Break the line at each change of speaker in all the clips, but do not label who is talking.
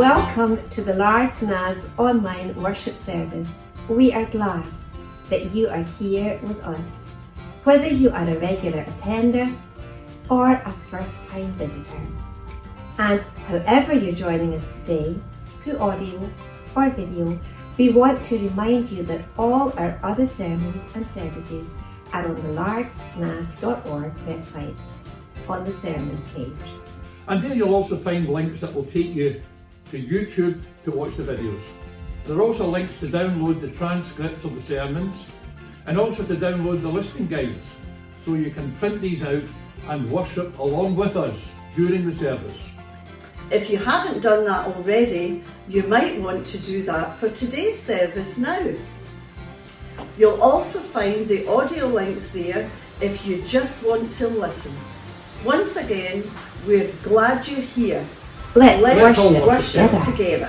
Welcome to the Largs NAS online worship service. We are glad that you are here with us, whether you are a regular attender or a first-time visitor. And however you're joining us today, through audio or video, we want to remind you that all our other sermons and services are on the largsnas.org website on the sermons page.
And there you'll also find links that will take you to YouTube to watch the videos. There are also links to download the transcripts of the sermons and also to download the listening guides, so you can print these out and worship along with us during the service.
If you haven't done that already, you might want to do that for today's service now. You'll also find the audio links there if you just want to listen. Once again, we're glad you're here.
Let's
worship together.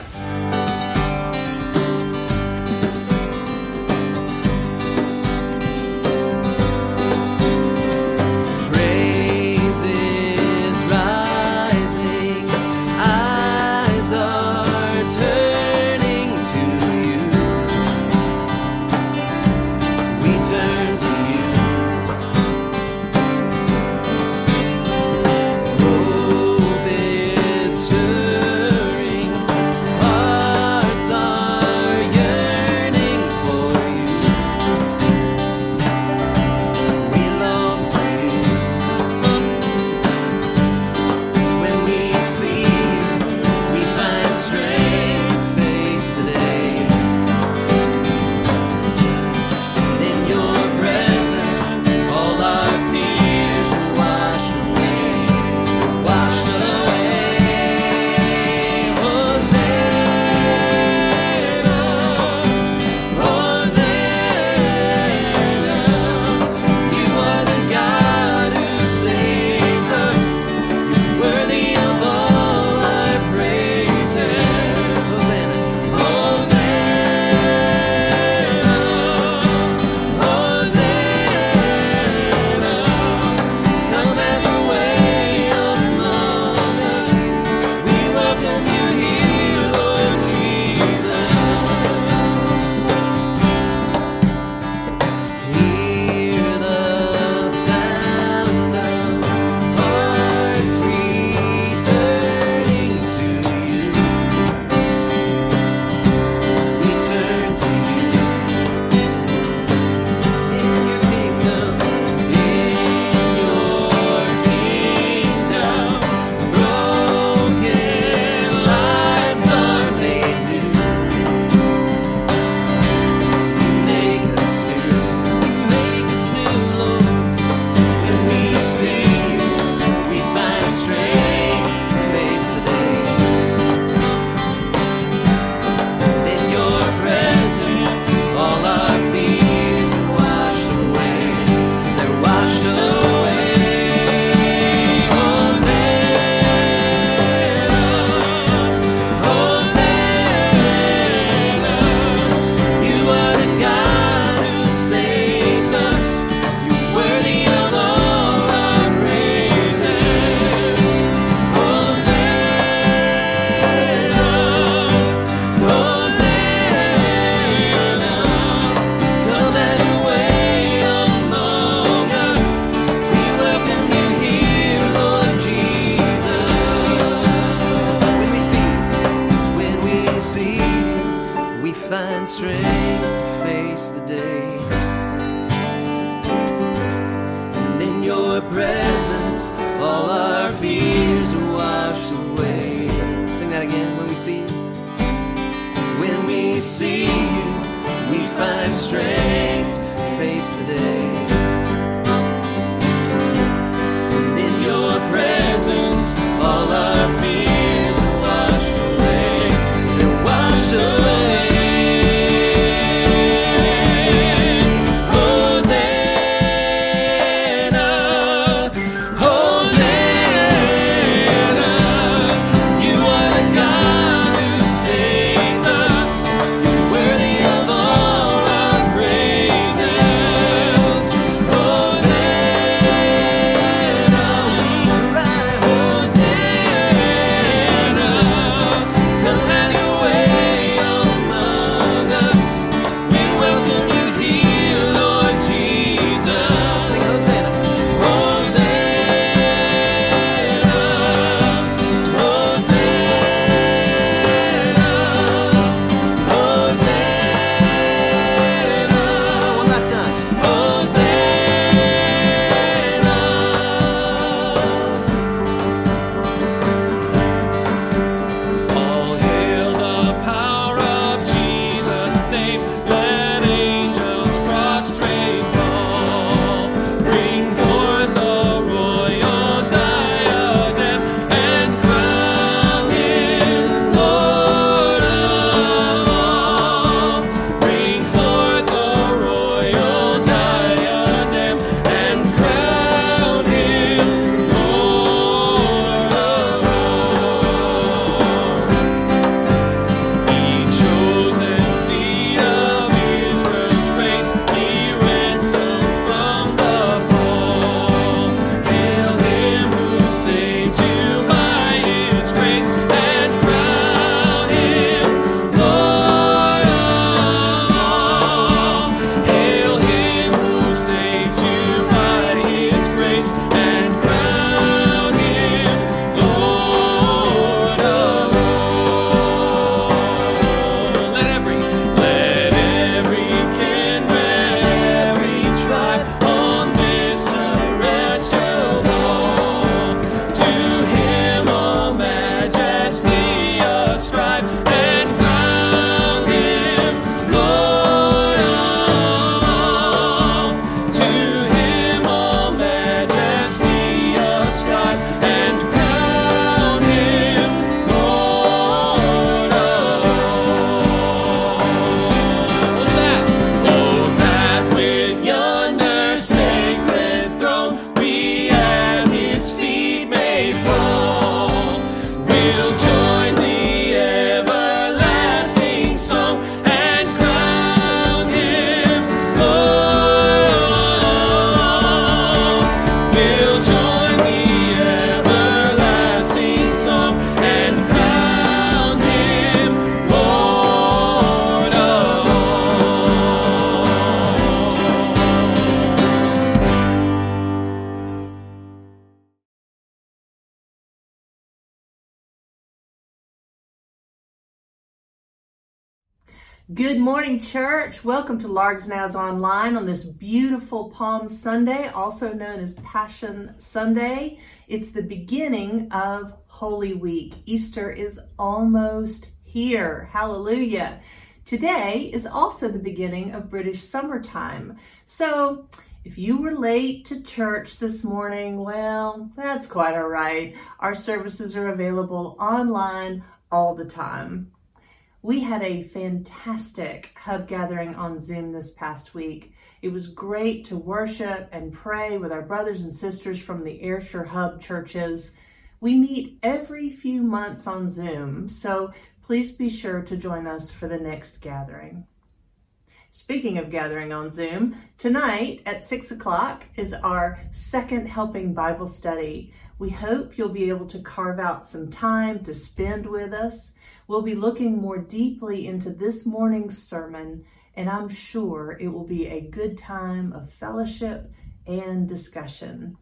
Good morning, church. Welcome to Largs Naz Online on this beautiful Palm Sunday, also known as Passion Sunday. It's the beginning of Holy Week. Easter is almost here. Hallelujah. Today is also the beginning of British summertime. So if you were late to church this morning, well, that's quite all right. Our services are available online all the time. We had a fantastic hub gathering on Zoom this past week. It was great to worship and pray with our brothers and sisters from the Ayrshire Hub churches. We meet every few months on Zoom, so please be sure to join us for the next gathering. Speaking of gathering on Zoom, tonight at 6 o'clock is our second helping Bible study. We hope you'll be able to carve out some time to spend with us. We'll be looking more deeply into this morning's sermon, and I'm sure it will be a good time of fellowship and discussion.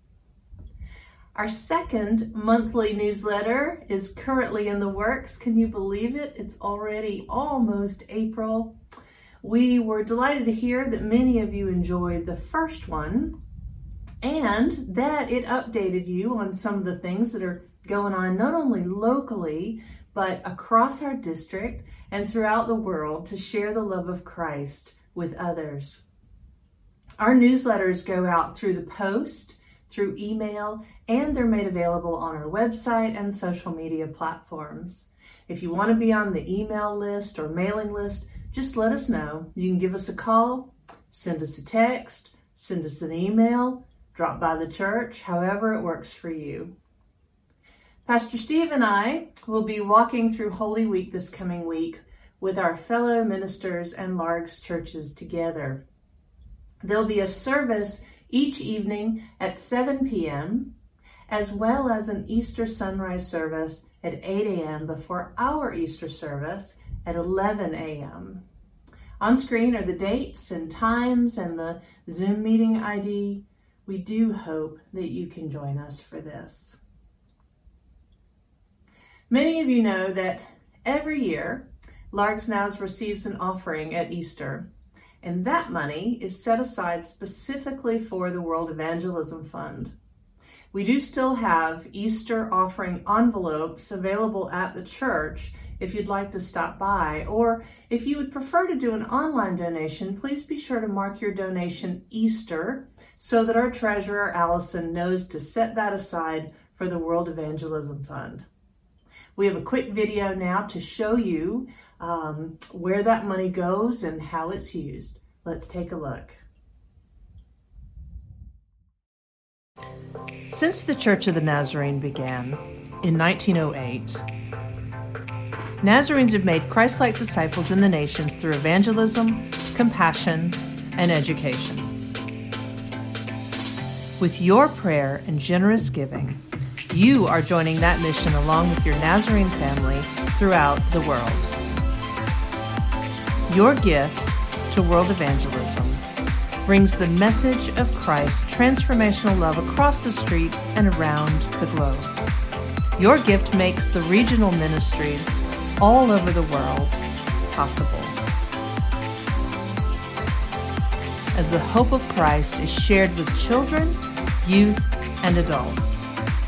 Our second monthly newsletter is currently in the works. Can you believe it? It's already almost April. We were delighted to hear that many of you enjoyed the first one and that it updated you on some of the things that are going on not only locally, but across our district and throughout the world to share the love of Christ with others. Our newsletters go out through the post, through email, and they're made available on our website and social media platforms. If you want to be on the email list or mailing list, just let us know. You can give us a call, send us a text, send us an email, drop by the church, however it works for you. Pastor Steve and I will be walking through Holy Week this coming week with our fellow ministers and Largs churches together. There'll be a service each evening at 7 p.m., as well as an Easter sunrise service at 8 a.m. before our Easter service at 11 a.m. On screen are the dates and times and the Zoom meeting ID. We do hope that you can join us for this. Many of you know that every year, Largs Naz receives an offering at Easter, and that money is set aside specifically for the World Evangelism Fund. We do still have Easter offering envelopes available at the church if you'd like to stop by, or if you would prefer to do an online donation, please be sure to mark your donation Easter so that our treasurer, Allison, knows to set that aside for the World Evangelism Fund. We have a quick video now to show you where that money goes and how it's used. Let's take a look. Since the Church of the Nazarene began in 1908, Nazarenes have made Christ-like disciples in the nations through evangelism, compassion, and education. With your prayer and generous giving, you are joining that mission along with your Nazarene family throughout the world. Your gift to world evangelism brings the message of Christ's transformational love across the street and around the globe. Your gift makes the regional ministries all over the world possible. As the hope of Christ is shared with children, youth, and adults.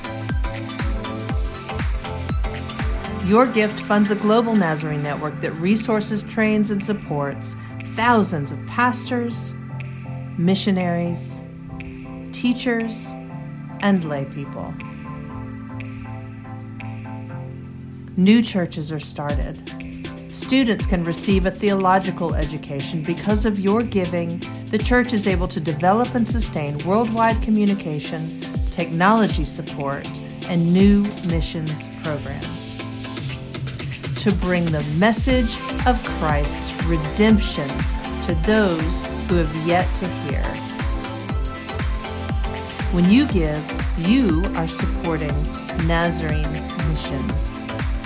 Your gift funds a global Nazarene network that resources, trains, and supports thousands of pastors, missionaries, teachers, and lay people. New churches are started. Students can receive a theological education. Because of your giving, the church is able to develop and sustain worldwide communication, technology support, and new missions programs. To bring the message of Christ's redemption to those who have yet to hear. When you give, you are supporting Nazarene missions.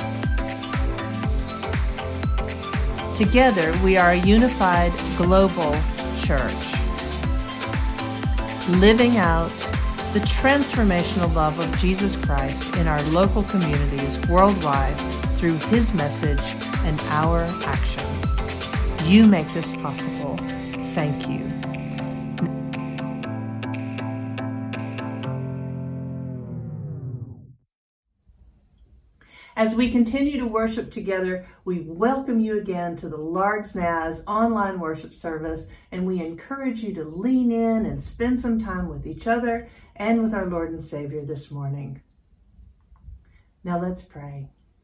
Together, we are a unified global church, living out the transformational love of Jesus Christ in our local communities worldwide through His message and our actions. You make this possible. Thank you. As we continue to worship together, we welcome you again to the Largs Naz online worship service, and we encourage you to lean in and spend some time with each other and with our Lord and Savior this morning. Now let's pray.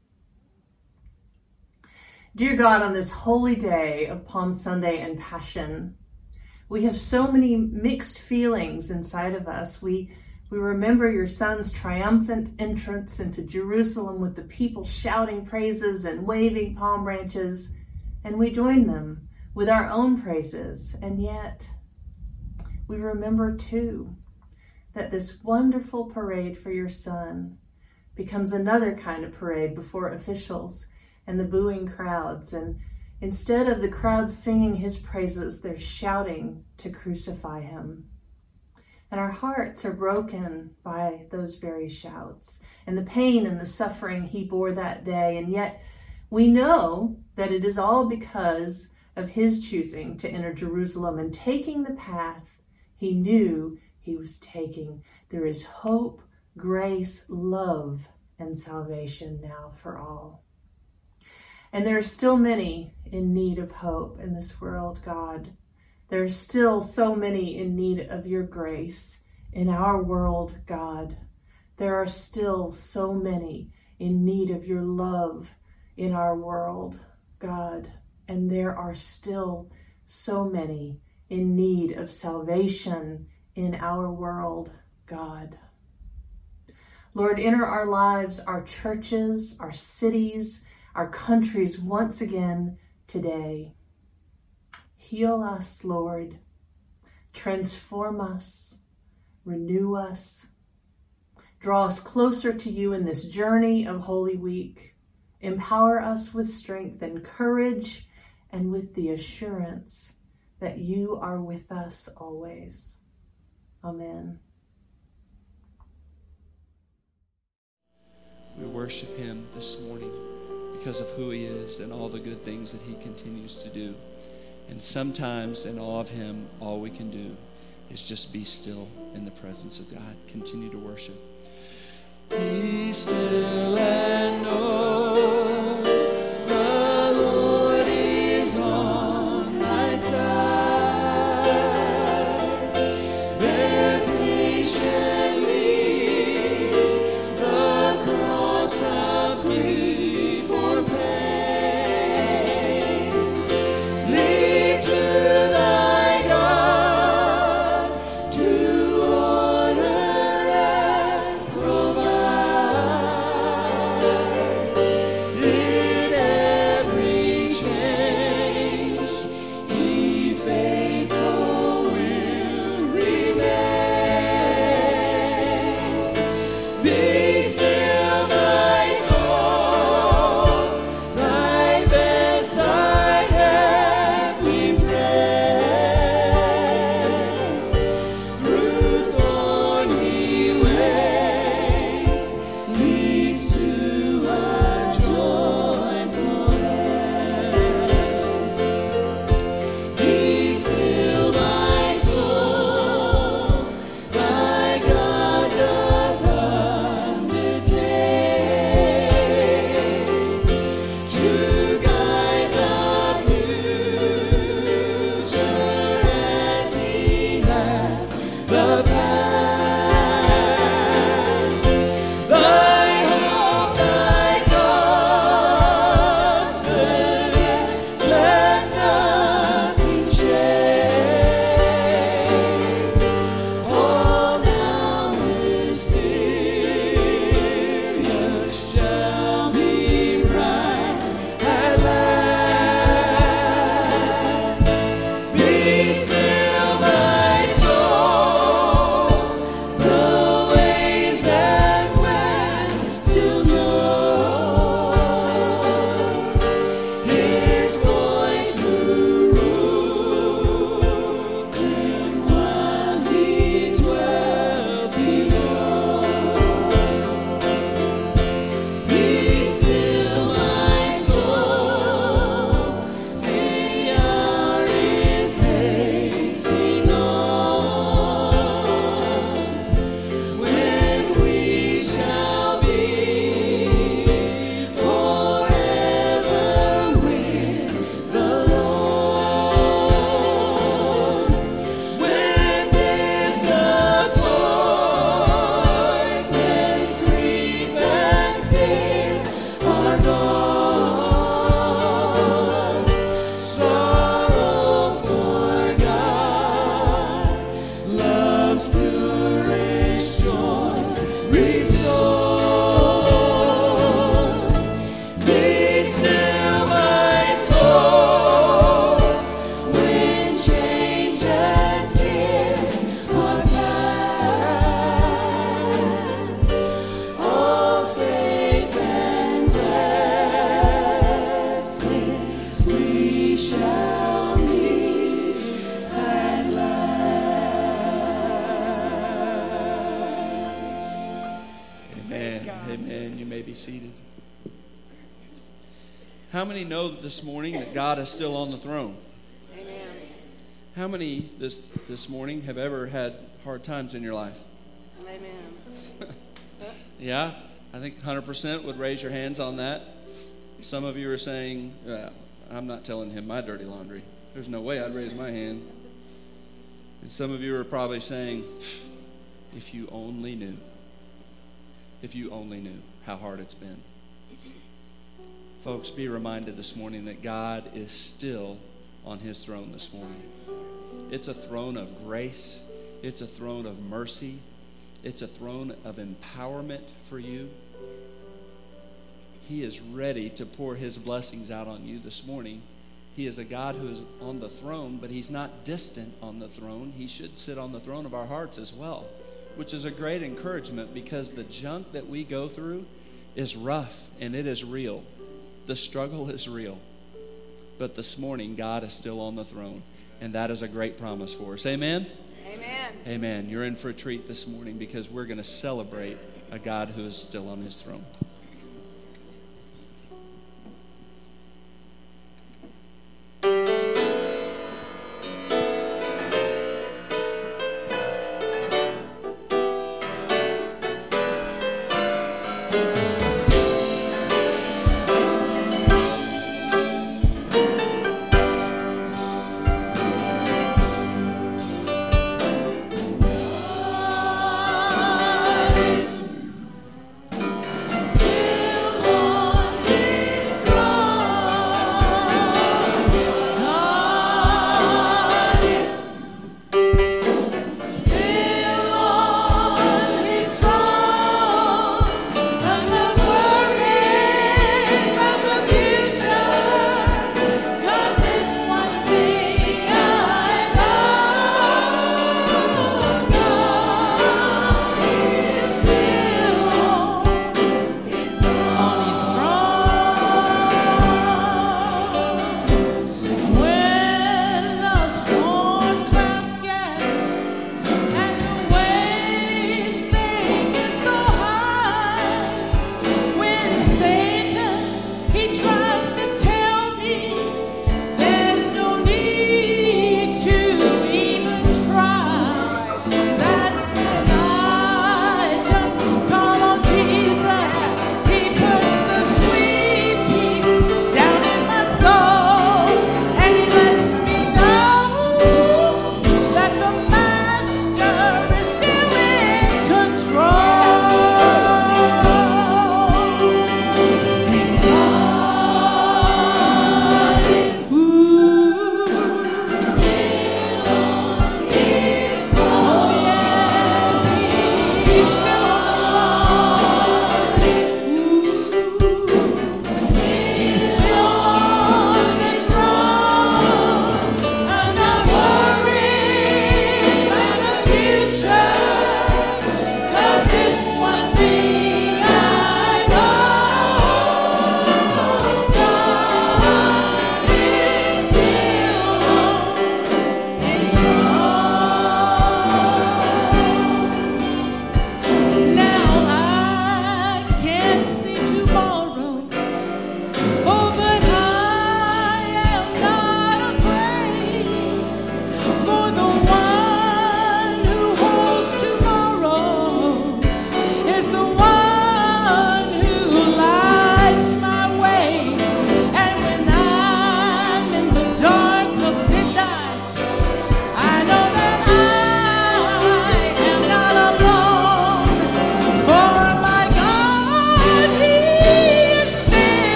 Dear God, on this holy day of Palm Sunday and Passion, we have so many mixed feelings inside of us. We remember your Son's triumphant entrance into Jerusalem with the people shouting praises and waving palm branches, and we join them with our own praises. And yet, we remember too that this wonderful parade for your Son becomes another kind of parade before officials and the booing crowds. And instead of the crowds singing his praises, they're shouting to crucify him. And our hearts are broken by those very shouts and the pain and the suffering he bore that day. And yet we know that it is all because of his choosing to enter Jerusalem and taking the path he knew he was taking. There is hope, grace, love, and salvation now for all. And there are still many in need of hope in this world, God. There are still so many in need of your grace in our world, God. There are still so many in need of your love in our world, God. And there are still so many in need of salvation in our world, God. Lord, enter our lives, our churches, our cities, our countries once again today. Heal us, Lord. Transform us. Renew us. Draw us closer to you in this journey of Holy Week. Empower us with strength and courage and with the assurance that you are with us always. Amen.
We worship him this morning because of who he is and all the good things that he continues to do. And sometimes in awe of him, all we can do is just be still in the presence of God. Continue to worship. Be still and know the Lord is on my side. Bear patiently the cross of grief or pain. Lead to thy God to order and provide. In every change, he faithful will remain. Be still, my soul. seated. How many know this morning that God is still on the throne?
Amen.
How many this morning have ever had hard times in your life?
Amen.
Yeah, I think 100% would raise your hands on that. Some of you are saying, I'm not telling him my dirty laundry. There's no way I'd raise my hand. And some of you are probably saying, if you only knew. If you only knew how hard it's been. Folks, be reminded this morning that God is still on his throne this morning. It's a throne of grace. It's a throne of mercy. It's a throne of empowerment for you. He is ready to pour his blessings out on you this morning. He is a God who is on the throne, but he's not distant on the throne. He should sit on the throne of our hearts as well, which is a great encouragement because the junk that we go through is rough and it is real. The struggle is real. But this morning, God is still on the throne, and that is a great promise for us. Amen?
Amen.
Amen. You're in for a treat this morning because we're going to celebrate a God who is still on his throne.
Still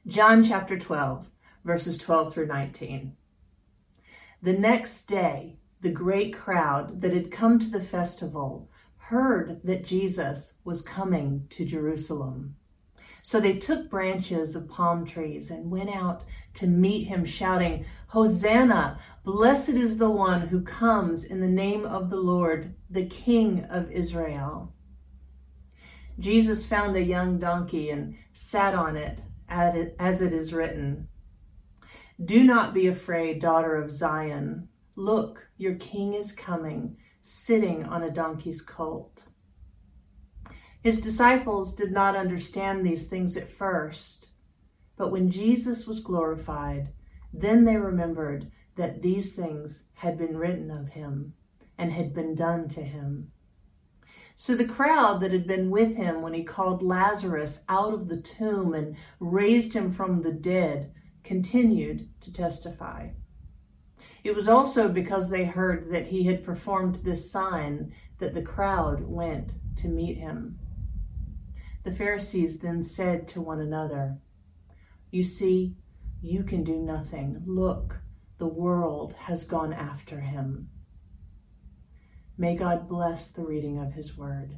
John chapter 12, verses 12 through 19. The next day, the great crowd that had come to the festival heard that Jesus was coming to Jerusalem. So they took branches of palm trees and went out to meet him, shouting, "Hosanna! Blessed is the one who comes in the name of the Lord, the King of Israel." Jesus found a young donkey and sat on it, as it is written, "Do not be afraid, daughter of Zion. Look, your king is coming, sitting on a donkey's colt." His disciples did not understand these things at first, but when Jesus was glorified, then they remembered that these things had been written of him and had been done to him. So the crowd that had been with him when he called Lazarus out of the tomb and raised him from the dead continued to testify. It was also because they heard that he had performed this sign that the crowd went to meet him. The Pharisees then said to one another, "You see, you can do nothing. Look, the world has gone after him." May God bless the reading of his word.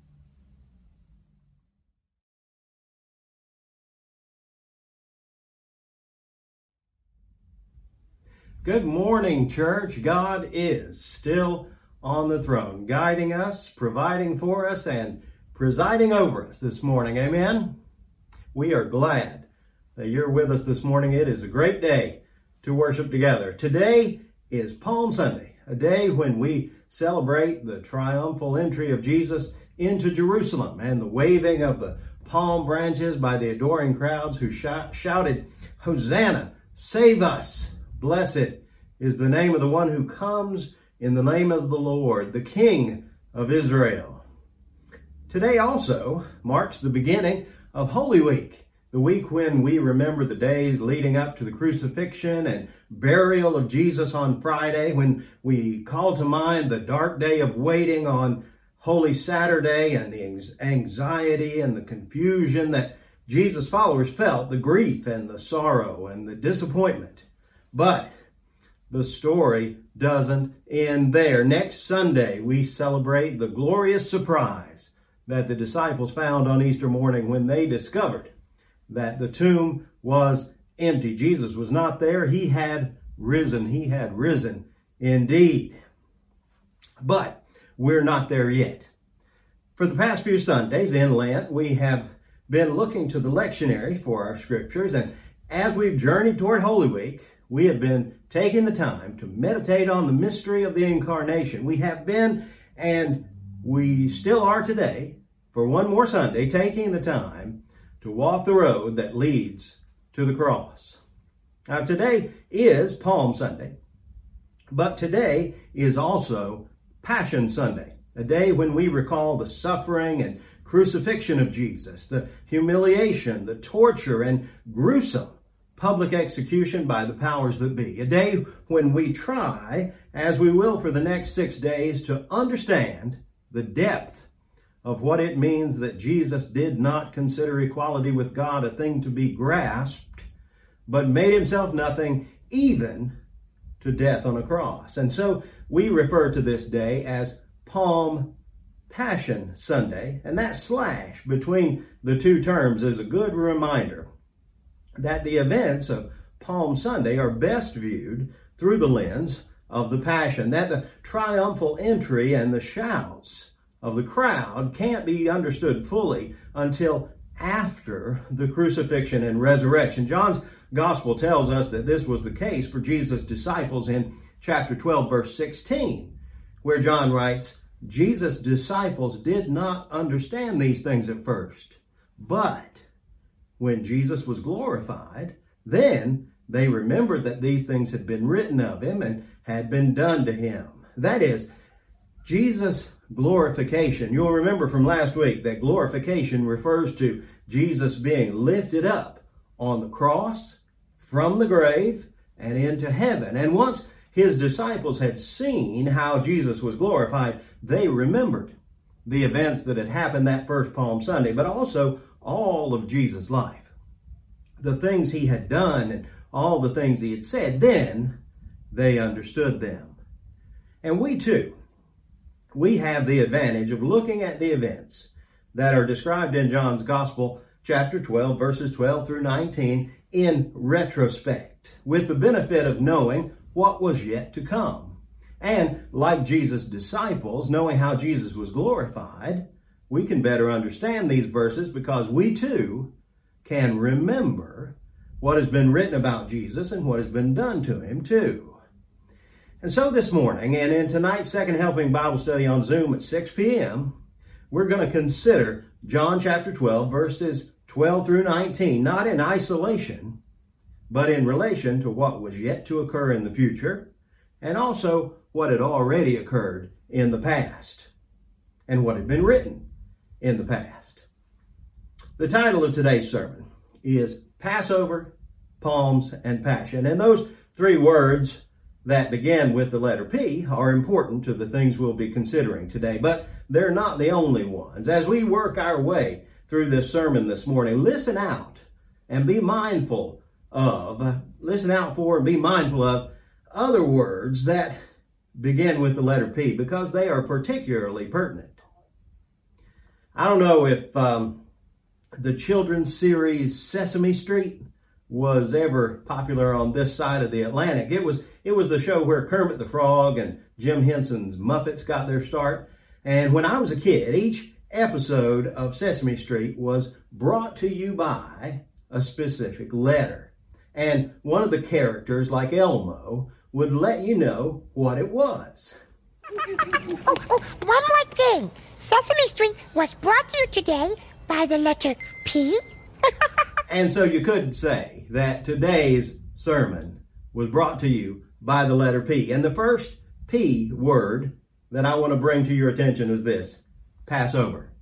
Good morning, church. God is still on the throne, guiding us, providing for us, and presiding over us this morning. Amen? We are glad that you're with us this morning. It is a great day to worship together. Today is Palm Sunday, a day when we celebrate the triumphal entry of Jesus into Jerusalem and the waving of the palm branches by the adoring crowds who shouted, "Hosanna, save us! Blessed is the name of the one who comes in the name of the Lord, the King of Israel." Today also marks the beginning of Holy Week, the week when we remember the days leading up to the crucifixion and burial of Jesus on Friday, when we call to mind the dark day of waiting on Holy Saturday and the anxiety and the confusion that Jesus' followers felt, the grief and the sorrow and the disappointment. But the story doesn't end there. Next Sunday, we celebrate the glorious surprise that the disciples found on Easter morning when they discovered that the tomb was empty. Jesus was not there. He had risen. He had risen indeed. But we're not there yet. For the past few Sundays in Lent, we have been looking to the lectionary for our scriptures, and as we've journeyed toward Holy Week, we have been taking the time to meditate on the mystery of the Incarnation. We have been, and we still are today, for one more Sunday, taking the time to walk the road that leads to the cross. Now, today is Palm Sunday, but today is also Passion Sunday, a day when we recall the suffering and crucifixion of Jesus, the humiliation, the torture, and gruesome public execution by the powers that be. A day when we try, as we will for the next 6 days, to understand the depth of what it means that Jesus did not consider equality with God a thing to be grasped, but made himself nothing, even to death on a cross. And so we refer to this day as Palm Passion Sunday, and that slash between the two terms is a good reminder that the events of Palm Sunday are best viewed through the lens of the Passion, that the triumphal entry and the shouts of the crowd can't be understood fully until after the crucifixion and resurrection. John's gospel tells us that this was the case for Jesus' disciples in chapter 12, verse 16, where John writes, "Jesus' disciples did not understand these things at first, but when Jesus was glorified, then they remembered that these things had been written of him and had been done to him." That is, Jesus' glorification. You'll remember from last week that glorification refers to Jesus being lifted up on the cross, from the grave, and into heaven. And once his disciples had seen how Jesus was glorified, they remembered the events that had happened that first Palm Sunday, but also all of Jesus' life. the things he had done and all the things he had said, then they understood them. And we too, we have the advantage of looking at the events that are described in John's Gospel, chapter 12, verses 12 through 19, in retrospect, with the benefit of knowing what was yet to come. And like Jesus' disciples, knowing how Jesus was glorified, we can better understand these verses because we too can remember what has been written about Jesus and what has been done to him too. And so this morning, and in tonight's Second Helping Bible Study on Zoom at 6 p.m., we're going to consider John chapter 12, verses 12 through 19, not in isolation, but in relation to what was yet to occur in the future, and also what had already occurred in the past, and what had been written in the past. The title of today's sermon is Passover, Palms, and Passion. And those three words that begin with the letter P are important to the things we'll be considering today, but they're not the only ones. As we work our way through this sermon this morning, listen out and be mindful of, listen out for and be mindful of other words that begin with the letter P because they are particularly pertinent. I don't know if the children's series Sesame Street was ever popular on this side of the Atlantic. It was the show where Kermit the Frog and Jim Henson's Muppets got their start. And when I was a kid, each episode of Sesame Street was brought to you by a specific letter. And one of the characters, like Elmo, would let you know what it was.
Oh, one more thing. Sesame Street was brought to you today by the letter P.
And so you could say that today's sermon was brought to you by the letter P. And the first P word that I want to bring to your attention is this: Passover.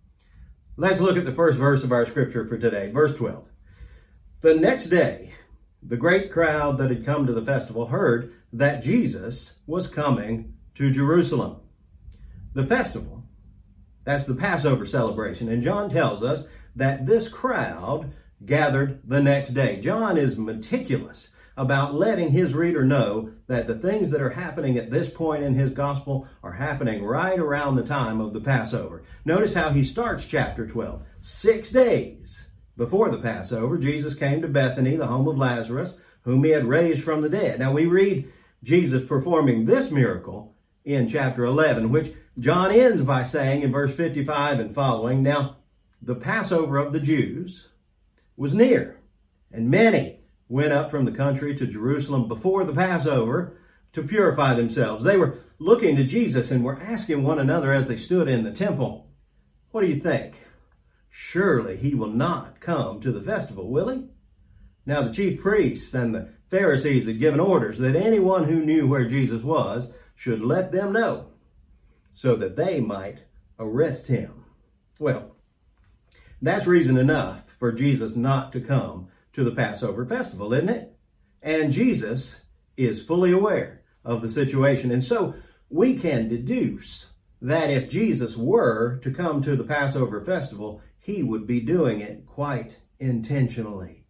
Let's look at the first verse of our scripture for today, verse 12. The next day, the great crowd that had come to the festival heard that Jesus was coming to Jerusalem. The festival, that's the Passover celebration. And John tells us that this crowd gathered the next day. John is meticulous about letting his reader know that the things that are happening at this point in his gospel are happening right around the time of the Passover. Notice how he starts chapter 12. 6 days before the Passover, Jesus came to Bethany, the home of Lazarus, whom he had raised from the dead. Now we read Jesus performing this miracle in chapter 11, which John ends by saying in verse 55 and following, now the Passover of the Jews was near, and many went up from the country to Jerusalem before the Passover to purify themselves. They were looking to Jesus and were asking one another as they stood in the temple, what do you think? Surely he will not come to the festival, will he? Now the chief priests and the Pharisees had given orders that anyone who knew where Jesus was should let them know so that they might arrest him. Well, that's reason enough for Jesus not to come to the Passover festival, isn't it? And Jesus is fully aware of the situation. And so we can deduce that if Jesus were to come to the Passover festival, he would be doing it quite intentionally,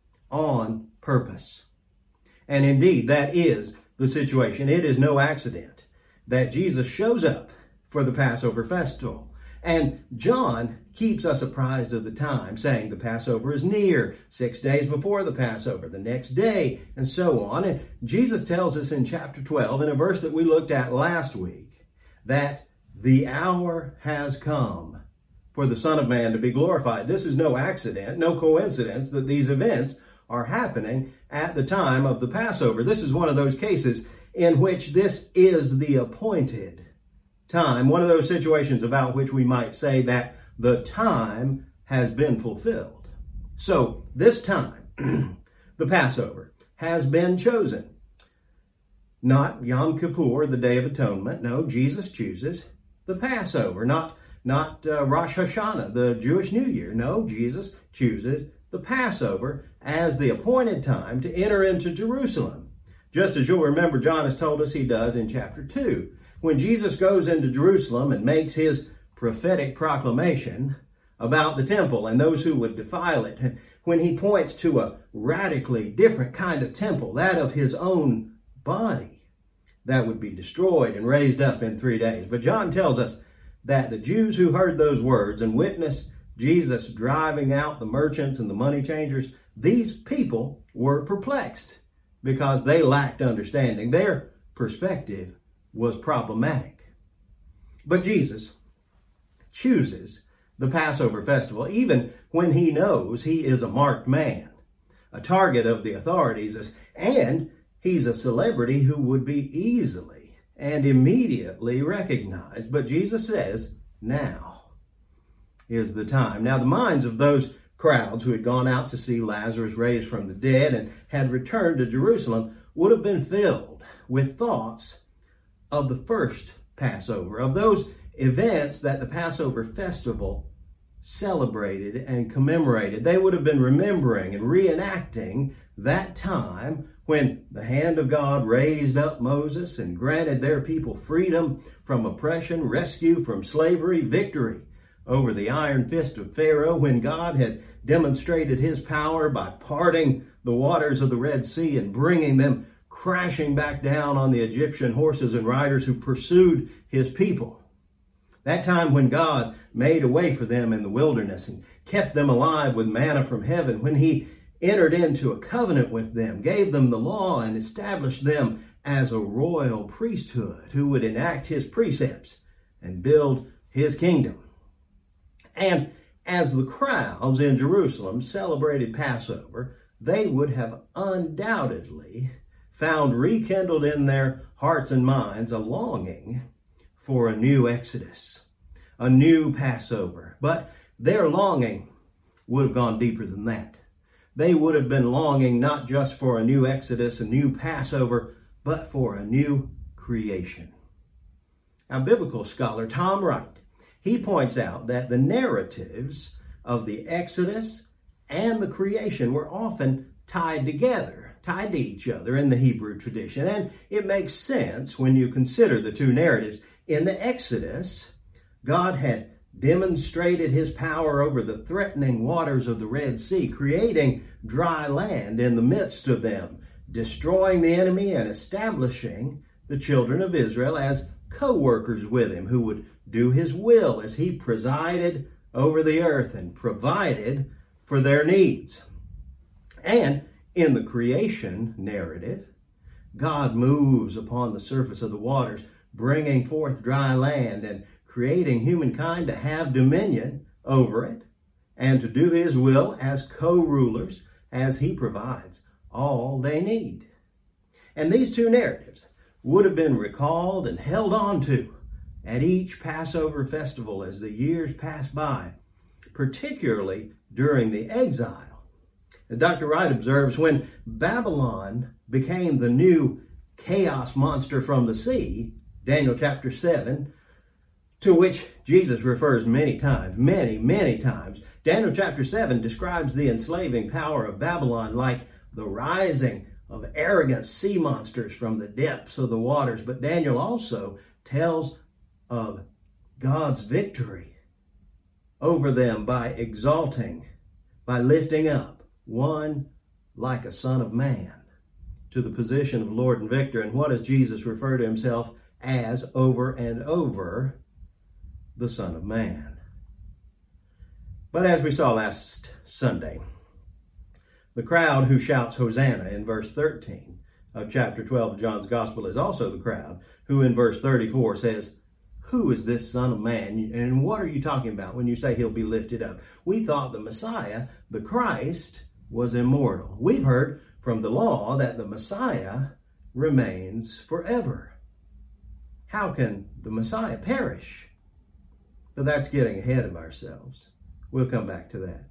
on purpose. And indeed, that is the situation. It is no accident that Jesus shows up for the Passover festival. And John keeps us apprised of the time, saying the Passover is near, 6 days before the Passover, the next day, and so on. And Jesus tells us in chapter 12, in a verse that we looked at last week, that the hour has come for the Son of Man to be glorified. This is no accident, no coincidence that these events are happening at the time of the Passover. This is one of those cases in which this is the appointed time, one of those situations about which we might say that the time has been fulfilled. So this time, the Passover, has been chosen. Not Yom Kippur, the Day of Atonement. No, Jesus chooses the Passover. Not Rosh Hashanah, the Jewish New Year. No, Jesus chooses the Passover as the appointed time to enter into Jerusalem. Just as you'll remember, John has told us he does in chapter 2. When Jesus goes into Jerusalem and makes his prophetic proclamation about the temple and those who would defile it, when he points to a radically different kind of temple, that of his own body, that would be destroyed and raised up in 3 days. But John tells us that the Jews who heard those words and witnessed Jesus driving out the merchants and the money changers, these people were perplexed because they lacked understanding. Their perspective was problematic. But Jesus chooses the Passover festival, even when he knows he is a marked man, a target of the authorities, and he's a celebrity who would be easily and immediately recognized. But Jesus says, now is the time. Now, the minds of those crowds who had gone out to see Lazarus raised from the dead and had returned to Jerusalem would have been filled with thoughts of the first Passover, of those events that the Passover festival celebrated and commemorated. They would have been remembering and reenacting that time when the hand of God raised up Moses and granted their people freedom from oppression, rescue from slavery, victory over the iron fist of Pharaoh, when God had demonstrated his power by parting the waters of the Red Sea and bringing them crashing back down on the Egyptian horses and riders who pursued his people. That time when God made a way for them in the wilderness and kept them alive with manna from heaven, when he entered into a covenant with them, gave them the law, and established them as a royal priesthood who would enact his precepts and build his kingdom. And as the crowds in Jerusalem celebrated Passover, they would have undoubtedly found rekindled in their hearts and minds a longing for a new Exodus, a new Passover. But their longing would have gone deeper than that. They would have been longing not just for a new Exodus, a new Passover, but for a new creation. Now, biblical scholar Tom Wright, he points out that the narratives of the Exodus and the creation were often tied together, tied to each other in the Hebrew tradition. And it makes sense when you consider the two narratives. In the Exodus, God had demonstrated his power over the threatening waters of the Red Sea, creating dry land in the midst of them, destroying the enemy and establishing the children of Israel as co-workers with him who would do his will as he presided over the earth and provided for their needs. And in the creation narrative, God moves upon the surface of the waters, bringing forth dry land and creating humankind to have dominion over it and to do his will as co-rulers as he provides all they need. And these two narratives would have been recalled and held on to at each Passover festival as the years passed by, particularly during the exile. Dr. Wright observes, when Babylon became the new chaos monster from the sea, Daniel chapter 7, to which Jesus refers many times, many times. Daniel chapter 7 describes the enslaving power of Babylon like the rising of arrogant sea monsters from the depths of the waters. But Daniel also tells of God's victory over them by exalting, by lifting up one like a son of man to the position of Lord and Victor. And what does Jesus refer to himself as over and over? The Son of Man. But as we saw last Sunday, the crowd who shouts Hosanna in verse 13 of chapter 12 of John's Gospel is also the crowd who in verse 34 says, "Who is this Son of Man? And what are you talking about when you say he'll be lifted up? We thought the Messiah, the Christ, was immortal. We've heard from the law that the Messiah remains forever. How can the Messiah perish?" But that's getting ahead of ourselves. We'll come back to that.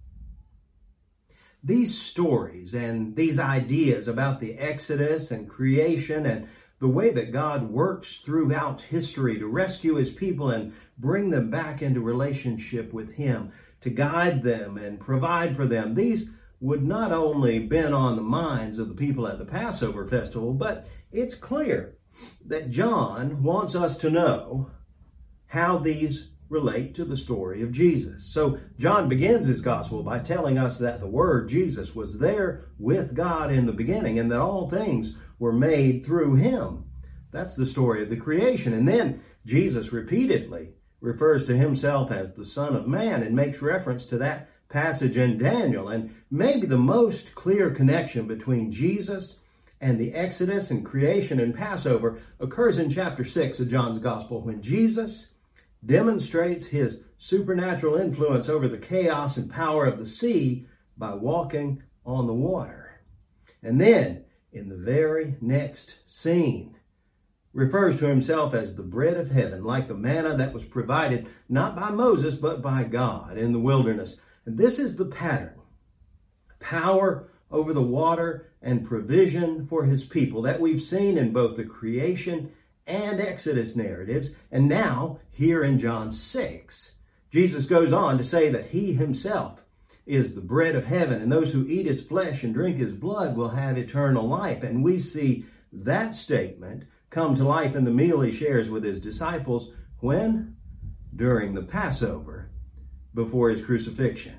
These stories and these ideas about the Exodus and creation and the way that God works throughout history to rescue his people and bring them back into relationship with him, to guide them and provide for them, these would not only been on the minds of the people at the Passover festival, but it's clear that John wants us to know how these relate to the story of Jesus. So John begins his gospel by telling us that the Word, Jesus, was there with God in the beginning and that all things were made through him. That's the story of the creation. And then Jesus repeatedly refers to himself as the Son of Man and makes reference to that passage in Daniel. And maybe the most clear connection between Jesus and the Exodus and creation and Passover occurs in chapter 6 of John's Gospel, when Jesus demonstrates his supernatural influence over the chaos and power of the sea by walking on the water. And then, in the very next scene, refers to himself as the bread of heaven, like the manna that was provided not by Moses, but by God in the wilderness. And this is the pattern: power over the water and provision for his people that we've seen in both the creation and Exodus narratives. And now, here in John 6, Jesus goes on to say that he himself is the bread of heaven, and those who eat his flesh and drink his blood will have eternal life. And we see that statement come to life in the meal he shares with his disciples. When? During the Passover, before his crucifixion.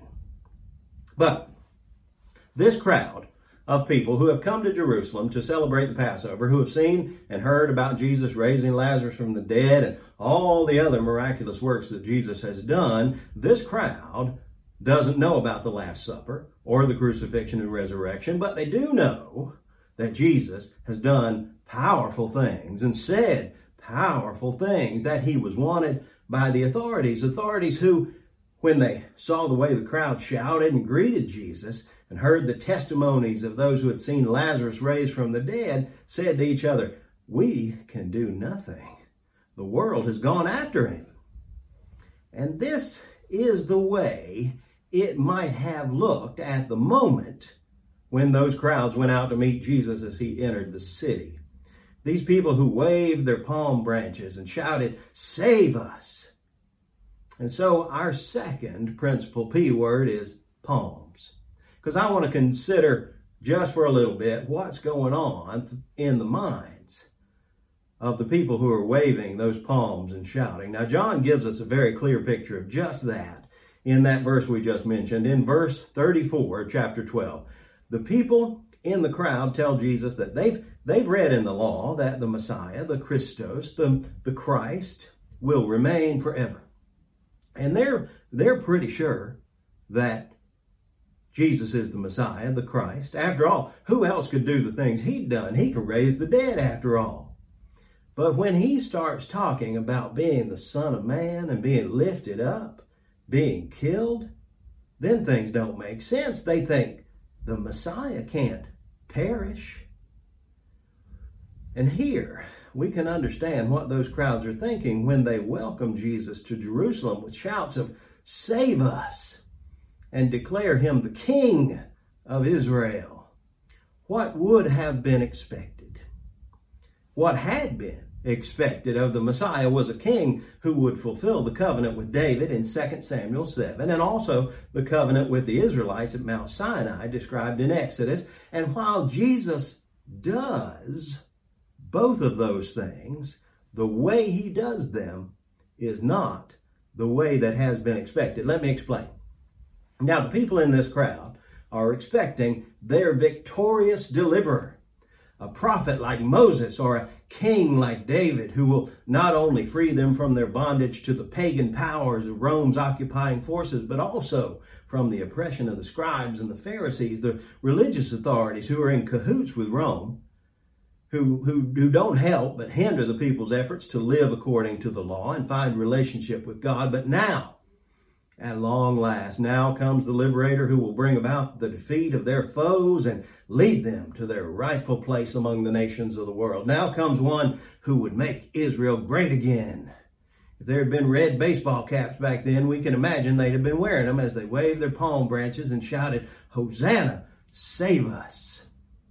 But this crowd of people who have come to Jerusalem to celebrate the Passover, who have seen and heard about Jesus raising Lazarus from the dead and all the other miraculous works that Jesus has done, this crowd doesn't know about the Last Supper or the crucifixion and resurrection, but they do know that Jesus has done powerful things and said powerful things, that he was wanted by the authorities who, when they saw the way the crowd shouted and greeted Jesus and heard the testimonies of those who had seen Lazarus raised from the dead, said to each other, "We can do nothing. The world has gone after him." And this is the way it might have looked at the moment when those crowds went out to meet Jesus as he entered the city. These people who waved their palm branches and shouted, "Save us." And so our second principal P word is palms. Because I want to consider just for a little bit what's going on in the minds of the people who are waving those palms and shouting. Now, John gives us a very clear picture of just that in that verse we just mentioned. In verse 34, chapter 12, the people in the crowd tell Jesus that they've read in the law that the Messiah, the Christos, the Christ, will remain forever. And they're pretty sure that Jesus is the Messiah, the Christ. After all, who else could do the things he'd done? He could raise the dead, after all. But when he starts talking about being the Son of Man and being lifted up, being killed, then things don't make sense. They think the Messiah can't perish. And here we can understand what those crowds are thinking when they welcome Jesus to Jerusalem with shouts of "Save us!" and declare him the King of Israel. What would have been expected? What had been expected of the Messiah was a king who would fulfill the covenant with David in 2 Samuel 7, and also the covenant with the Israelites at Mount Sinai described in Exodus. And while Jesus does both of those things, the way he does them is not the way that has been expected. Let me explain. Now, the people in this crowd are expecting their victorious deliverer, a prophet like Moses or a king like David, who will not only free them from their bondage to the pagan powers of Rome's occupying forces, but also from the oppression of the scribes and the Pharisees, the religious authorities who are in cahoots with Rome, who don't help but hinder the people's efforts to live according to the law and find relationship with God. But now, at long last, now comes the liberator who will bring about the defeat of their foes and lead them to their rightful place among the nations of the world. Now comes one who would make Israel great again. If there had been red baseball caps back then, we can imagine they'd have been wearing them as they waved their palm branches and shouted, "Hosanna, save us."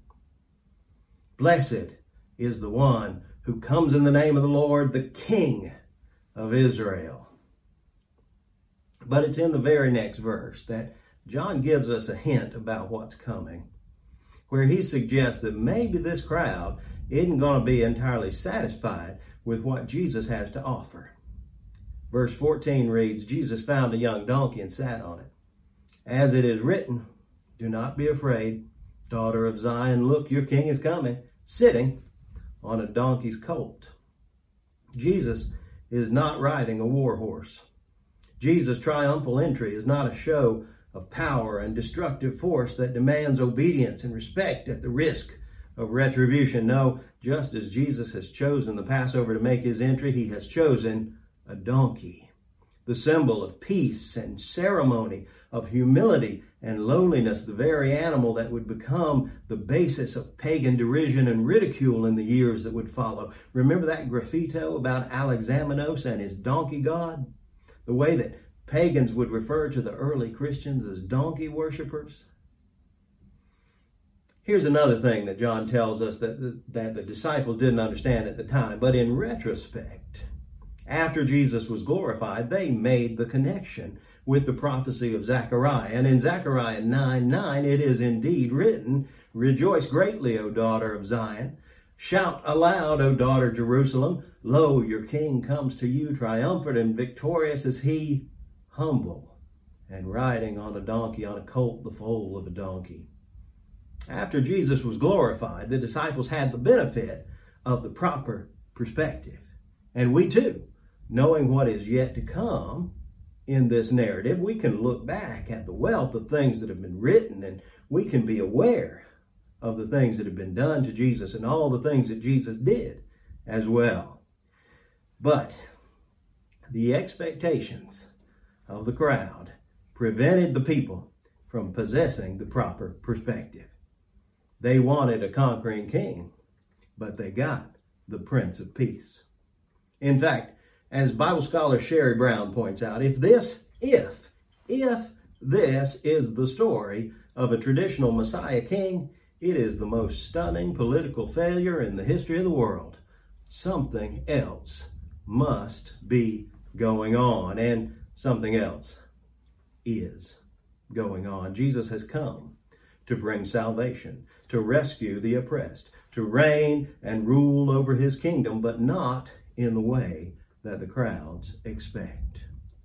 Blessed is the one who comes in the name of the Lord, the King of Israel. But it's in the very next verse that John gives us a hint about what's coming, where he suggests that maybe this crowd isn't going to be entirely satisfied with what Jesus has to offer. Verse 14 reads, Jesus found a young donkey and sat on it. As it is written, do not be afraid, daughter of Zion. Look, your king is coming, sitting on a donkey's colt. Jesus is not riding a war horse. Jesus' triumphal entry is not a show of power and destructive force that demands obedience and respect at the risk of retribution. No, just as Jesus has chosen the Passover to make his entry, he has chosen a donkey, the symbol of peace and ceremony, of humility and lowliness, the very animal that would become the basis of pagan derision and ridicule in the years that would follow. Remember that graffito about Alexamenos and his donkey god? The way that pagans would refer to the early Christians as donkey worshippers? Here's another thing that John tells us that the disciples didn't understand at the time, but in retrospect, after Jesus was glorified, they made the connection with the prophecy of Zechariah. And in Zechariah 9:9, it is indeed written, rejoice greatly, O daughter of Zion. Shout aloud, O daughter Jerusalem. Lo, your king comes to you, triumphant and victorious is he, humble and riding on a donkey, on a colt, the foal of a donkey. After Jesus was glorified, the disciples had the benefit of the proper perspective. And we too, knowing what is yet to come in this narrative, we can look back at the wealth of things that have been written, and we can be aware of the things that have been done to Jesus and all the things that Jesus did as well. But the expectations of the crowd prevented the people from possessing the proper perspective. They wanted a conquering king, but they got the Prince of Peace. In fact, as Bible scholar Sherry Brown points out, if this is the story of a traditional Messiah king, it is the most stunning political failure in the history of the world. Something else must be going on, and something else is going on. Jesus has come to bring salvation, to rescue the oppressed, to reign and rule over his kingdom, but not in the way that the crowds expect.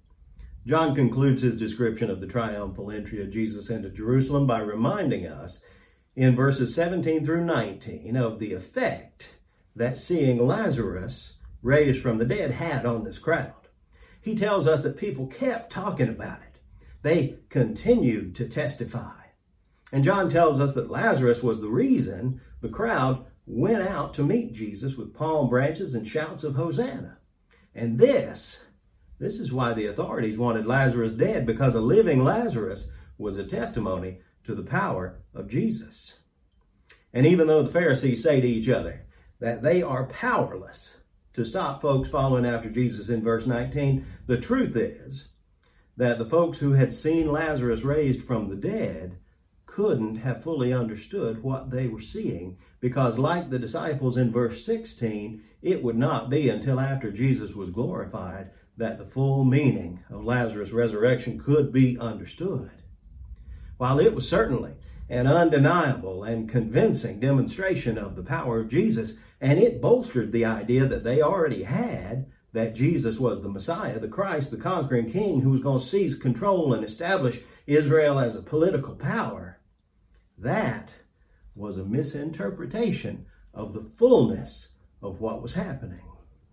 John concludes his description of the triumphal entry of Jesus into Jerusalem by reminding us in verses 17 through 19 of the effect that seeing Lazarus raised from the dead had on this crowd. He tells us that people kept talking about it. They continued to testify. And John tells us that Lazarus was the reason the crowd went out to meet Jesus with palm branches and shouts of Hosanna. And this is why the authorities wanted Lazarus dead, because a living Lazarus was a testimony to the power of Jesus. And even though the Pharisees say to each other that they are powerless to stop folks following after Jesus in verse 19, the truth is that the folks who had seen Lazarus raised from the dead couldn't have fully understood what they were seeing, because like the disciples in verse 16, it would not be until after Jesus was glorified that the full meaning of Lazarus' resurrection could be understood. While it was certainly an undeniable and convincing demonstration of the power of Jesus, and it bolstered the idea that they already had that Jesus was the Messiah, the Christ, the conquering king who was going to seize control and establish Israel as a political power, that was a misinterpretation of the fullness of what was happening.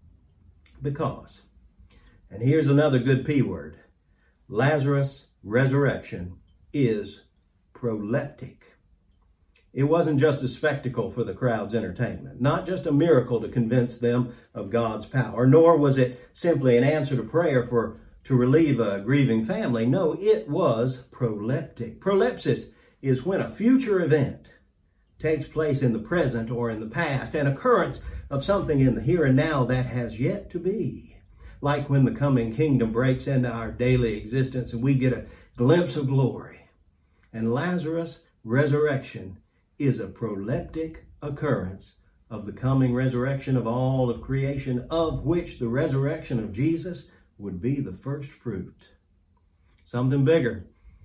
Because, and here's another good P word, Lazarus' resurrection is proleptic. It wasn't just a spectacle for the crowd's entertainment, not just a miracle to convince them of God's power, nor was it simply an answer to prayer to relieve a grieving family. No, it was proleptic. Prolepsis is when a future event takes place in the present or in the past, an occurrence of something in the here and now that has yet to be. Like when the coming kingdom breaks into our daily existence and we get a glimpse of glory. And Lazarus' resurrection is a proleptic occurrence of the coming resurrection of all of creation, of which the resurrection of Jesus would be the first fruit. Something bigger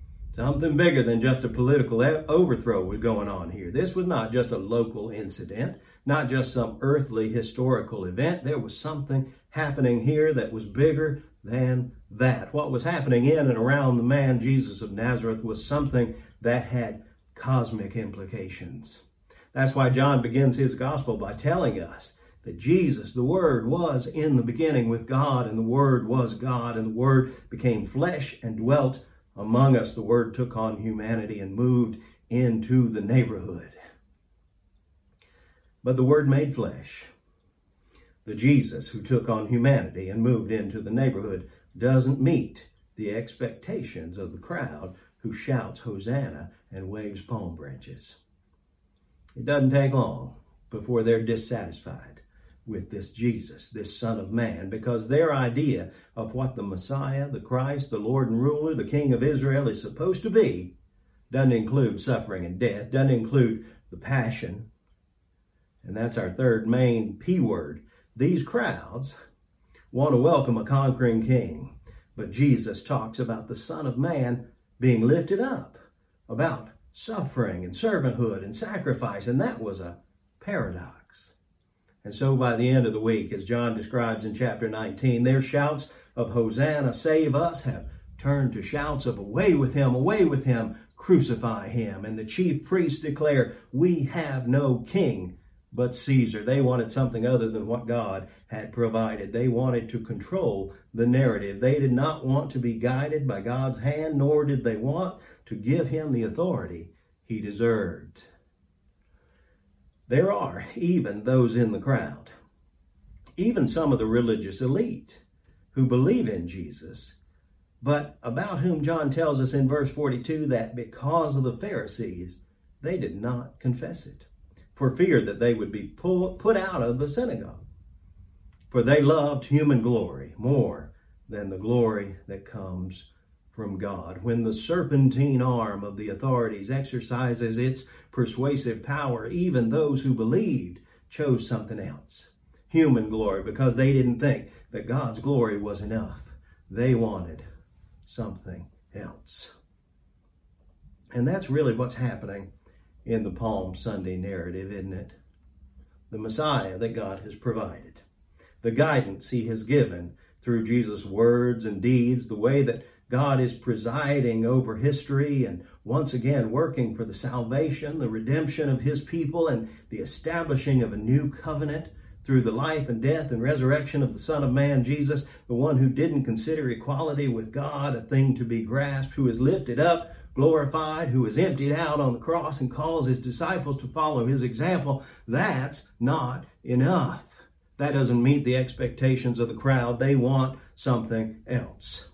than just a political overthrow was going on here. This was not just a local incident, not just some earthly historical event. There was something happening here that was bigger than that. What was happening in and around the man Jesus of Nazareth was something that had cosmic implications. That's why John begins his gospel by telling us that Jesus, the Word, was in the beginning with God, and the Word was God, and the Word became flesh and dwelt among us. The Word took on humanity and moved into the neighborhood. But the Word made flesh. The Jesus who took on humanity and moved into the neighborhood doesn't meet the expectations of the crowd who shouts Hosanna and waves palm branches. It doesn't take long before they're dissatisfied with this Jesus, this Son of Man, because their idea of what the Messiah, the Christ, the Lord and ruler, the King of Israel is supposed to be doesn't include suffering and death, doesn't include the passion. And that's our third main P word. These crowds want to welcome a conquering king, but Jesus talks about the Son of Man being lifted up, about suffering and servanthood and sacrifice, and that was a paradox. And so by the end of the week, as John describes in chapter 19, their shouts of Hosanna, save us, have turned to shouts of away with him, crucify him. And the chief priests declare, we have no king but Caesar. They wanted something other than what God had provided. They wanted to control the narrative. They did not want to be guided by God's hand, nor did they want to give him the authority he deserved. There are even those in the crowd, even some of the religious elite, who believe in Jesus, but about whom John tells us in verse 42 that because of the Pharisees, they did not confess it, for fear that they would be put out of the synagogue. For they loved human glory more than the glory that comes from God. When the serpentine arm of the authorities exercises its persuasive power, even those who believed chose something else. Human glory, because they didn't think that God's glory was enough. They wanted something else. And that's really what's happening in the Palm Sunday narrative, isn't it? The Messiah that God has provided, the guidance he has given through Jesus' words and deeds, the way that God is presiding over history and once again working for the salvation, the redemption of his people, and the establishing of a new covenant through the life and death and resurrection of the Son of Man, Jesus, the one who didn't consider equality with God a thing to be grasped, who is lifted up, glorified, who is emptied out on the cross and calls his disciples to follow his example. That's not enough. That doesn't meet the expectations of the crowd. They want something else.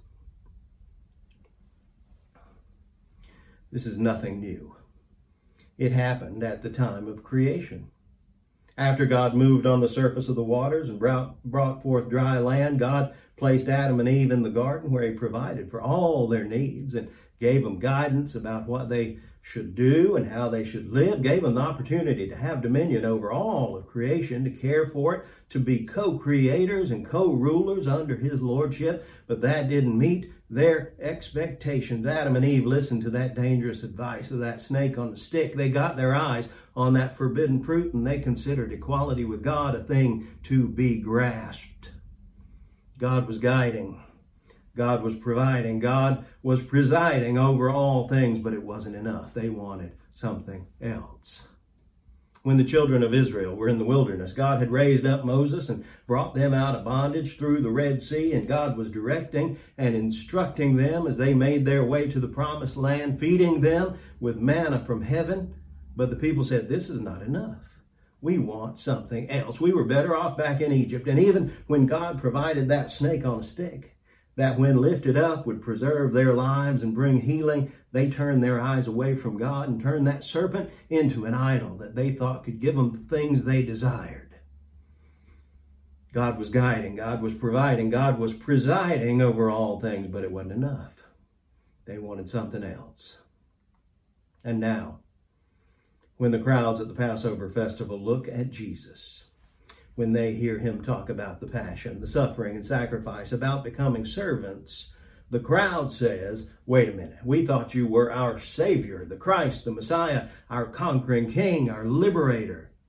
This is nothing new. It happened at the time of creation. After God moved on the surface of the waters and brought forth dry land, God placed Adam and Eve in the garden where he provided for all their needs and gave them guidance about what they should do and how they should live, gave them the opportunity to have dominion over all of creation, to care for it, to be co-creators and co-rulers under his lordship. But that didn't meet their expectations. Adam and Eve listened to that dangerous advice of that snake on the stick. They got their eyes on that forbidden fruit, and they considered equality with God a thing to be grasped. God was guiding. God was providing. God was presiding over all things, but it wasn't enough. They wanted something else. When the children of Israel were in the wilderness, God had raised up Moses and brought them out of bondage through the Red Sea, and God was directing and instructing them as they made their way to the promised land, feeding them with manna from heaven. But the people said, this is not enough. We want something else. We were better off back in Egypt. And even when God provided that snake on a stick, that when lifted up would preserve their lives and bring healing, they turned their eyes away from God and turned that serpent into an idol that they thought could give them the things they desired. God was guiding, God was providing, God was presiding over all things, but it wasn't enough. They wanted something else. And now, when the crowds at the Passover festival look at Jesus, when they hear him talk about the passion, the suffering and sacrifice, about becoming servants, the crowd says, wait a minute, we thought you were our Savior, the Christ, the Messiah, our conquering King, our liberator.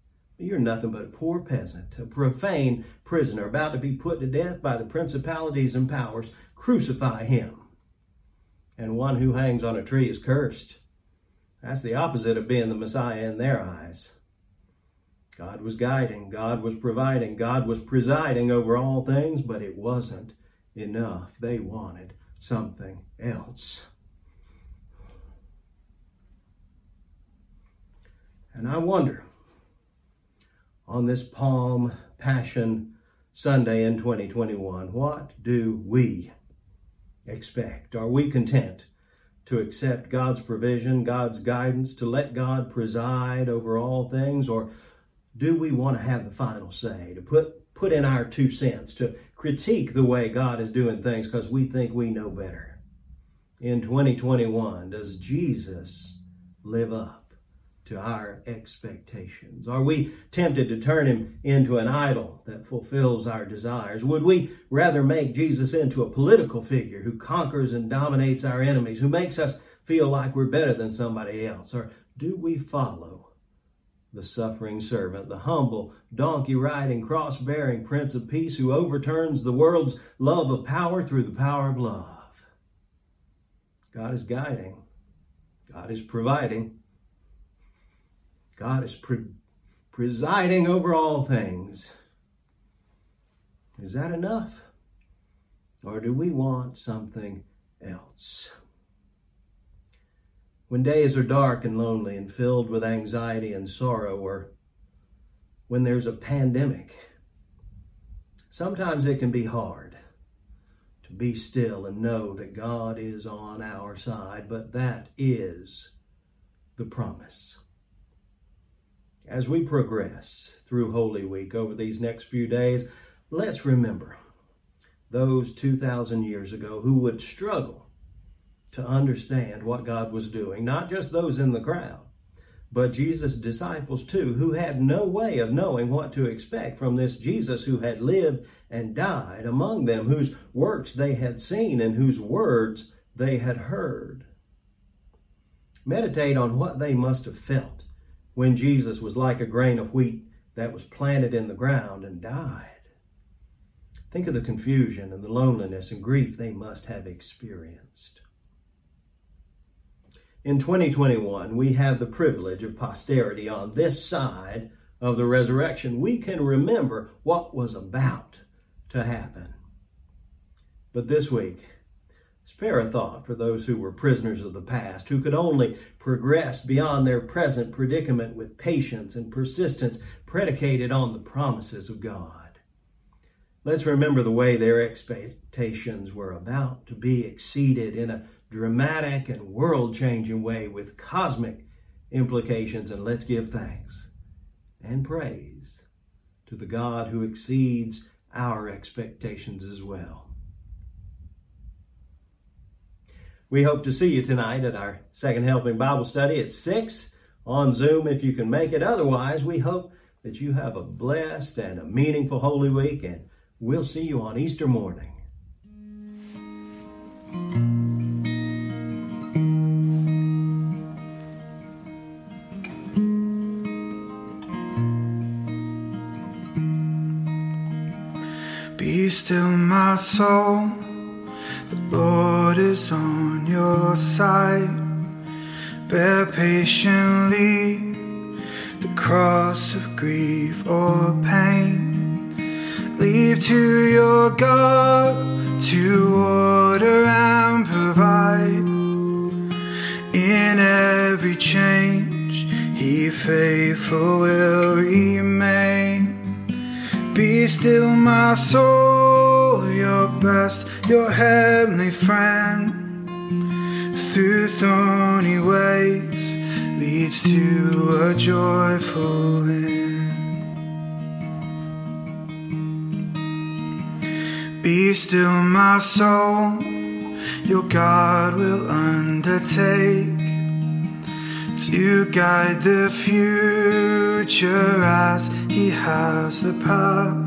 You're nothing but a poor peasant, a profane prisoner, about to be put to death by the principalities and powers. Crucify him. And one who hangs on a tree is cursed. That's the opposite of being the Messiah in their eyes. God was guiding, God was providing, God was presiding over all things, but it wasn't enough. They wanted something else. And I wonder, on this Palm Passion Sunday in 2021, what do we expect? Are we content to accept God's provision, God's guidance, to let God preside over all things? Or do we want to have the final say, to put in our 2 cents, to critique the way God is doing things because we think we know better? In 2021, does Jesus live up to our expectations? Are we tempted to turn him into an idol that fulfills our desires? Would we rather make Jesus into a political figure who conquers and dominates our enemies, who makes us feel like we're better than somebody else? Or do we follow the suffering servant, the humble, donkey-riding, cross-bearing Prince of Peace who overturns the world's love of power through the power of love? God is guiding. God is providing. God is presiding over all things. Is that enough? Or do we want something else? When days are dark and lonely and filled with anxiety and sorrow, or when there's a pandemic, sometimes it can be hard to be still and know that God is on our side, but that is the promise. As we progress through Holy Week over these next few days, let's remember those 2,000 years ago who would struggle to understand what God was doing. Not just those in the crowd, but Jesus' disciples too, who had no way of knowing what to expect from this Jesus who had lived and died among them, whose works they had seen and whose words they had heard. Meditate on what they must have felt when Jesus was like a grain of wheat that was planted in the ground and died. Think of the confusion and the loneliness and grief they must have experienced. In 2021, we have the privilege of posterity on this side of the resurrection. We can remember what was about to happen. But this week, spare a thought for those who were prisoners of the past, who could only progress beyond their present predicament with patience and persistence predicated on the promises of God. Let's remember the way their expectations were about to be exceeded in a dramatic and world-changing way with cosmic implications, and let's give thanks and praise to the God who exceeds our expectations as well. We hope to see you tonight at our Second Helping Bible Study at 6 on Zoom if you can make it. Otherwise, we hope that you have a blessed and a meaningful Holy Week, and we'll see you on Easter morning.
Be still, my soul, the Lord is on your side. Bear patiently the cross of grief or pain. Leave to your God to order and provide. In every change, He faithful will remain. Be still, my soul, your best, your heavenly friend. Through thorny ways leads to a joyful end. Be still, my soul, your God will undertake to guide the future as He has the past.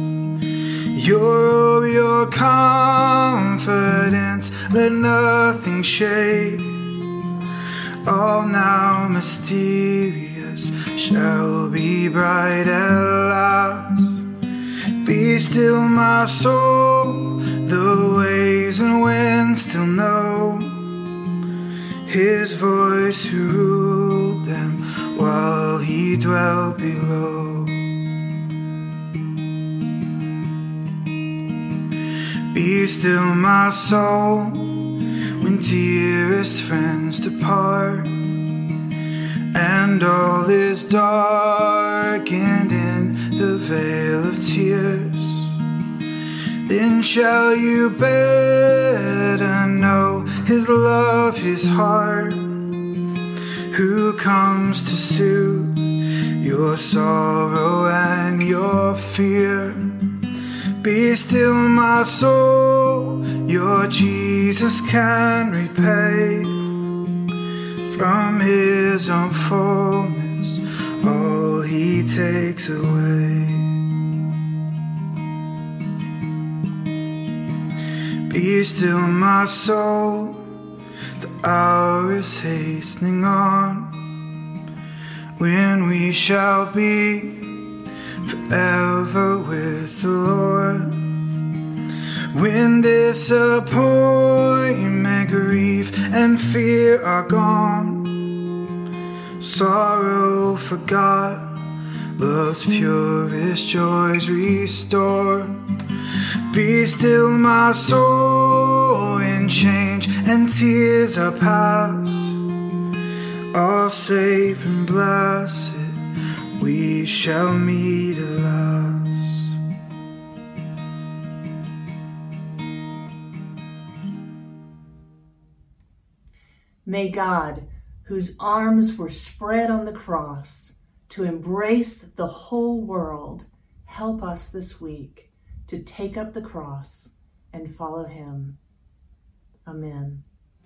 Your confidence, let nothing shake. All now mysterious, Jesus shall be bright at last. Be still, my soul, the waves and winds still know His voice who ruled them while He dwelt below. Be still, my soul, when dearest friends depart, and all is darkened in the veil of tears. Then shall you better know His love, His heart, who comes to soothe your sorrow and your fear. Be still, my soul, your Jesus can repay from His own fullness all He takes away. Be still, my soul, the hour is hastening on, when we shall be forever with the Lord. When disappointment, grief, and fear are gone, sorrow forgot, love's purest joys restored. Be still, my soul, when change and tears are past, all safe and blessed we shall meet at last.
May God, whose arms were spread on the cross to embrace the whole world, help us this week to take up the cross and follow Him. Amen.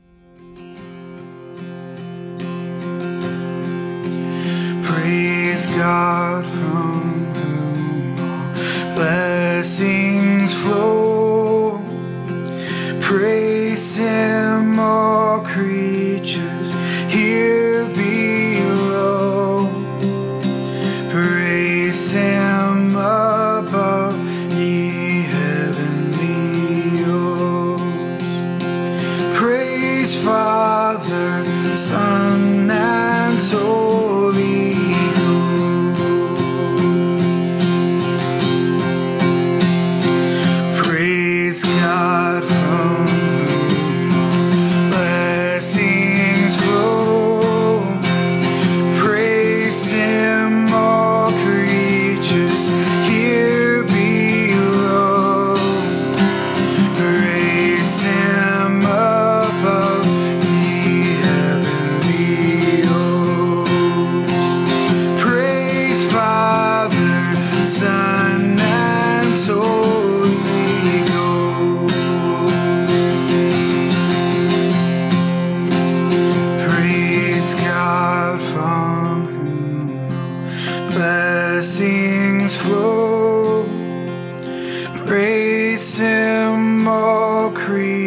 Praise God, from whom all blessings flow. Praise Him, all creatures here below. Praise Him above, ye heavenly hosts. Praise Father, Son, and Holy Ghost. Praise God, from whom all blessings flow. Praise Him, all creatures here below. Praise Him above, ye heavenly hosts. Praise Father, Son, and Holy Ghost. Praise God, from whom all blessings flow. Praise Him, all creatures